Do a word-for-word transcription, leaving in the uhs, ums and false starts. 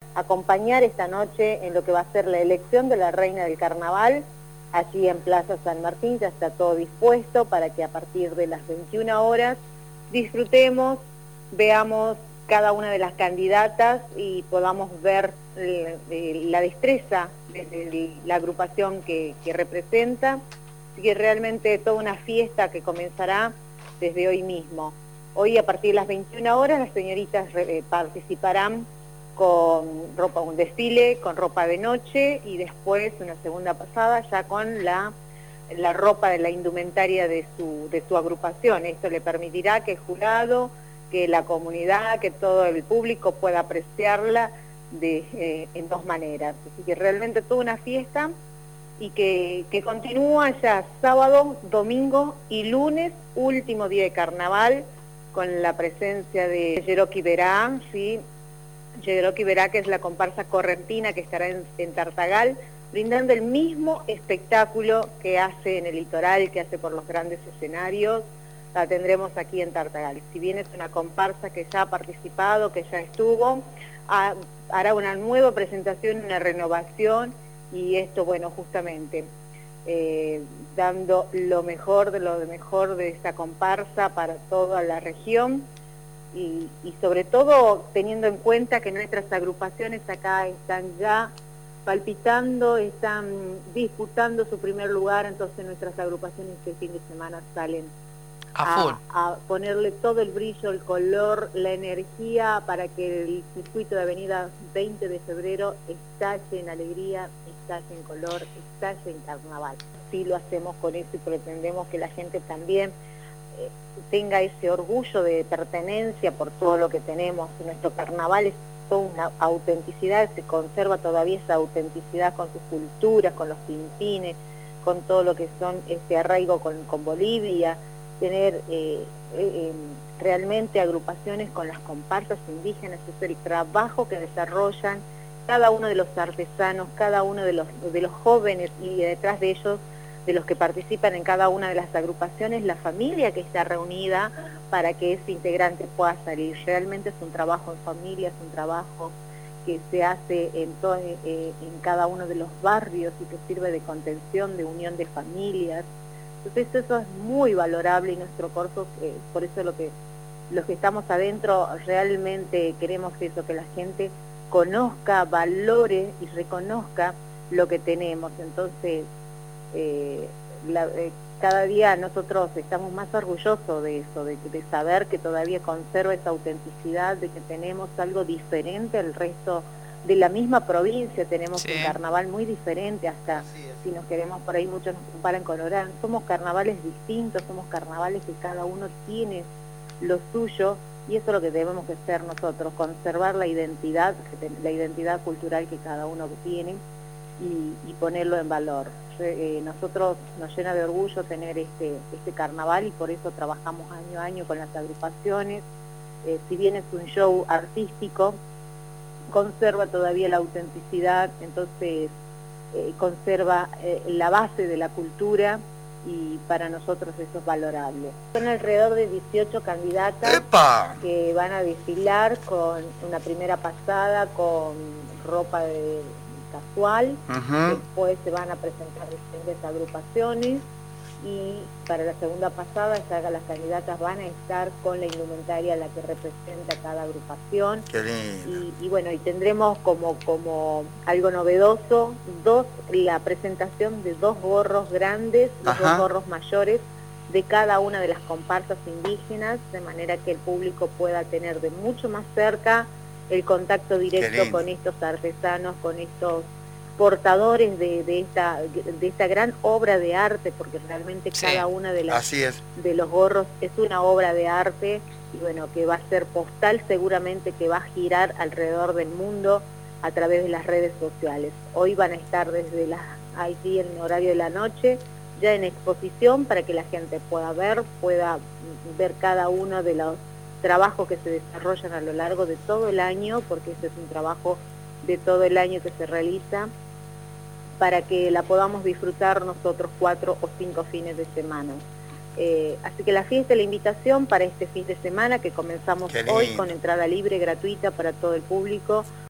acompañar esta noche en lo que va a ser la elección de la Reina del Carnaval. Allí en Plaza San Martín ya está todo dispuesto para que a partir de las veintiuna horas disfrutemos, veamos cada una de las candidatas y podamos ver la destreza de la agrupación que, que representa. Así que realmente toda una fiesta que comenzará desde hoy mismo. Hoy a partir de las veintiuna horas las señoritas eh, participarán con ropa, un desfile con ropa de noche y después una segunda pasada ya con la, la ropa de la indumentaria de su, de su agrupación. Esto le permitirá que el jurado, que la comunidad, que todo el público pueda apreciarla de, eh, en dos maneras. Así que realmente toda una fiesta y que, que continúa ya sábado, domingo y lunes, último día de carnaval, con la presencia de Yeroki Verá, ¿sí? Yeroki Verá, que es la comparsa correntina que estará en, en Tartagal, brindando el mismo espectáculo que hace en el litoral, que hace por los grandes escenarios. La tendremos aquí en Tartagal. Si bien es una comparsa que ya ha participado, que ya estuvo, ha, hará una nueva presentación, una renovación, y esto, bueno, justamente eh, dando lo mejor de lo mejor de esta comparsa para toda la región y, y sobre todo teniendo en cuenta que nuestras agrupaciones acá están ya palpitando, están disputando su primer lugar, entonces nuestras agrupaciones este fin de semana salen A, a, a ponerle todo el brillo, el color, la energía para que el circuito de Avenida veinte de febrero estalle en alegría, estalle en color, estalle en carnaval. Sí lo hacemos con eso y pretendemos que la gente también eh, tenga ese orgullo de pertenencia por todo lo que tenemos. Nuestro carnaval es toda una autenticidad, se conserva todavía esa autenticidad con sus culturas, con los pintines, con todo lo que son este arraigo con, con Bolivia, tener eh, eh, realmente agrupaciones con las comparsas indígenas, es el trabajo que desarrollan cada uno de los artesanos, cada uno de los, de los jóvenes y detrás de ellos, de los que participan en cada una de las agrupaciones, la familia que está reunida para que ese integrante pueda salir. Realmente es un trabajo en familia, es un trabajo que se hace en, todo, eh, en cada uno de los barrios y que sirve de contención, de unión de familias. Entonces eso es muy valorable y nuestro corso, eh, por eso lo que los que estamos adentro realmente queremos eso, que la gente conozca, valore y reconozca lo que tenemos. Entonces, eh, la, eh, cada día nosotros estamos más orgullosos de eso, de, de saber que todavía conserva esa autenticidad, de que tenemos algo diferente al resto de la misma provincia. Tenemos sí. un carnaval muy diferente, hasta si nos queremos por ahí, muchos nos comparan con Orán. Somos carnavales distintos, somos carnavales que cada uno tiene lo suyo, y eso es lo que debemos hacer nosotros, conservar la identidad, la identidad cultural que cada uno tiene y, y ponerlo en valor. Eh, nosotros nos llena de orgullo tener este, este carnaval y por eso trabajamos año a año con las agrupaciones. Eh, si bien es un show artístico, conserva todavía la autenticidad, entonces eh, conserva eh, la base de la cultura y para nosotros eso es valorable. Son alrededor de dieciocho candidatas ¡Epa! Que van a desfilar con una primera pasada con ropa de casual, uh-huh. Después se van a presentar diferentes agrupaciones y para la segunda pasada ya las candidatas van a estar con la indumentaria la que representa cada agrupación. Qué lindo. Y, y bueno, y tendremos como, como algo novedoso dos, la presentación de dos gorros grandes, los dos gorros mayores de cada una de las comparsas indígenas, de manera que el público pueda tener de mucho más cerca el contacto directo con estos artesanos, con estos portadores de, de, esta, de esta gran obra de arte, porque realmente sí, cada una de, las, de los gorros es una obra de arte, y bueno, que va a ser postal seguramente, que va a girar alrededor del mundo a través de las redes sociales. Hoy van a estar desde las, allí en horario de la noche, ya en exposición, para que la gente pueda ver, pueda ver cada uno de los trabajos que se desarrollan a lo largo de todo el año, porque este es un trabajo de todo el año que se realiza, para que la podamos disfrutar nosotros cuatro o cinco fines de semana. Eh, así que la fiesta y la invitación para este fin de semana que comenzamos hoy con entrada libre, gratuita para todo el público.